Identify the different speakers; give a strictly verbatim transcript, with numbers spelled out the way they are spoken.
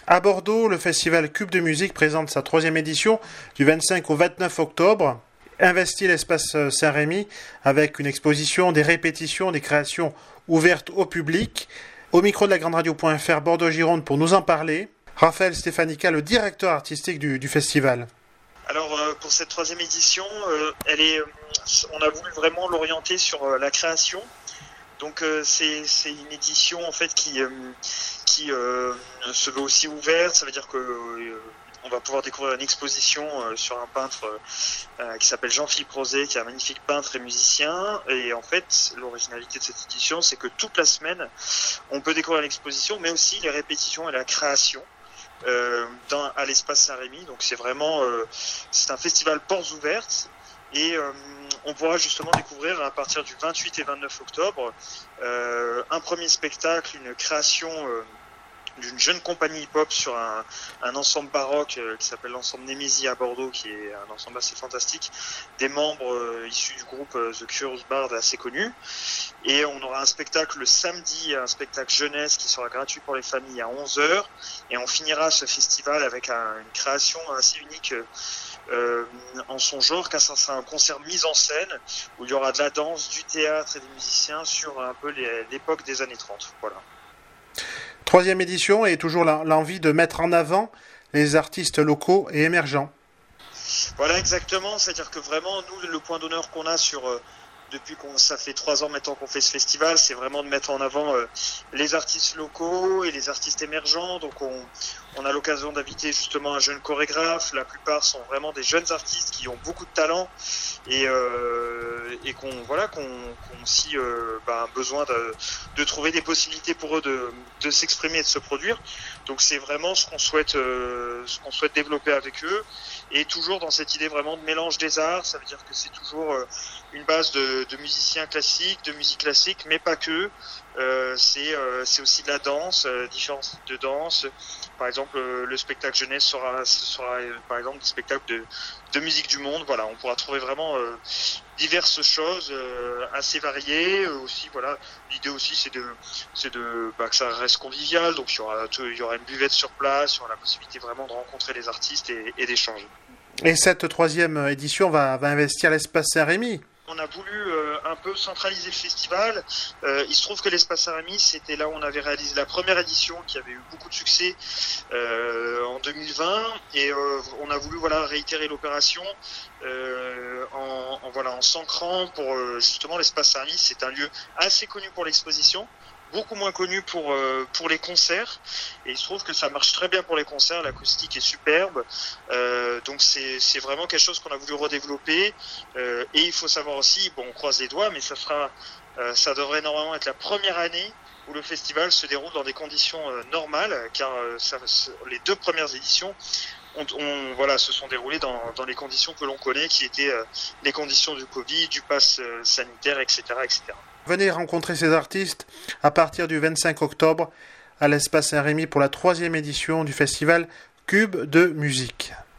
Speaker 1: À Bordeaux, le festival Cube de musique présente sa troisième édition du vingt-cinq au vingt-neuf octobre. Investit l'espace Saint-Rémy avec une exposition, des répétitions, des créations ouvertes au public. Au micro de la grande radio point f r Bordeaux-Gironde pour nous en parler, Raphaël Stefanica, le directeur artistique du, du festival.
Speaker 2: Alors euh, pour cette troisième édition, euh, elle est, euh, on a voulu vraiment l'orienter sur euh, la création. Donc euh, c'est, c'est une édition en fait qui, euh, qui euh, se veut aussi ouverte. Ça veut dire que euh, on va pouvoir découvrir une exposition euh, sur un peintre euh, qui s'appelle Jean-Philippe Rosé, qui est un magnifique peintre et musicien. Et en fait, l'originalité de cette édition, c'est que toute la semaine, on peut découvrir l'exposition, mais aussi les répétitions et la création. Euh, dans, à l'espace Saint-Rémy. Donc c'est vraiment euh, c'est un festival portes ouvertes et euh, on pourra justement découvrir à partir du vingt-huit et vingt-neuf octobre euh, un premier spectacle, une création euh, d'une jeune compagnie hip-hop sur un, un ensemble baroque euh, qui s'appelle l'ensemble Némésie à Bordeaux, qui est un ensemble assez fantastique, des membres euh, issus du groupe euh, The Curious Bard assez connu. Et on aura un spectacle le samedi, un spectacle jeunesse qui sera gratuit pour les familles à onze heures. Et on finira ce festival avec un, une création assez unique euh, en son genre, car ça sera un concert mis en scène où il y aura de la danse, du théâtre et des musiciens sur un peu les, l'époque des années trente. Voilà.
Speaker 1: Troisième édition et toujours l'envie de mettre en avant les artistes locaux et émergents.
Speaker 2: Voilà, exactement. C'est-à-dire que vraiment, nous, le point d'honneur qu'on a sur euh, depuis qu'on ça fait trois ans maintenant qu'on fait ce festival, c'est vraiment de mettre en avant euh, les artistes locaux et les artistes émergents. Donc on, on a l'occasion d'inviter justement un jeune chorégraphe. La plupart sont vraiment des jeunes artistes qui ont beaucoup de talent et, euh, et qu'on voilà qu'on, qu'on aussi euh, bah, besoin de, de trouver des possibilités pour eux de, de s'exprimer et de se produire. Donc c'est vraiment ce qu'on souhaite euh, ce qu'on souhaite développer avec eux, et toujours dans cette idée vraiment de mélange des arts. Ça veut dire que c'est toujours euh, une base de, de musiciens classiques, de musique classique, mais pas que. Euh, c'est, euh, c'est aussi de la danse, euh, différents types de danse. Par exemple, euh, le spectacle jeunesse sera, sera euh, par exemple des spectacles de, de musique du monde. Voilà, on pourra trouver vraiment euh, diverses choses euh, assez variées. Euh, aussi, voilà, l'idée aussi c'est de, c'est de bah, que ça reste convivial. Donc il y aura, il y aura une buvette sur place, il y aura la possibilité vraiment de rencontrer les artistes et, et d'échanger.
Speaker 1: Et cette troisième édition va, va investir l'espace Saint-Rémy.
Speaker 2: On a voulu euh, un peu centraliser le festival. Euh, il se trouve que l'espace Saint-Rémy, c'était là où on avait réalisé la première édition qui avait eu beaucoup de succès euh, en deux mille vingt, et euh, on a voulu voilà réitérer l'opération euh, en, en voilà en s'ancrant pour euh, justement l'espace Saint-Rémy. C'est un lieu assez connu pour l'exposition, beaucoup moins connu pour euh, pour les concerts, et il se trouve que ça marche très bien pour les concerts. L'acoustique est superbe, euh, donc c'est c'est vraiment quelque chose qu'on a voulu redévelopper. Euh, et il faut savoir aussi, bon, on croise les doigts, mais ça sera euh, ça devrait normalement être la première année où le festival se déroule dans des conditions euh, normales, car euh, ça, les deux premières éditions On, on, voilà, se sont déroulées dans, dans les conditions que l'on connaît, qui étaient euh, les conditions du Covid, du pass euh, sanitaire, et cetera, et cetera.
Speaker 1: Venez rencontrer ces artistes à partir du vingt-cinq octobre à l'espace Saint-Rémy pour la troisième édition du festival Cube de musique.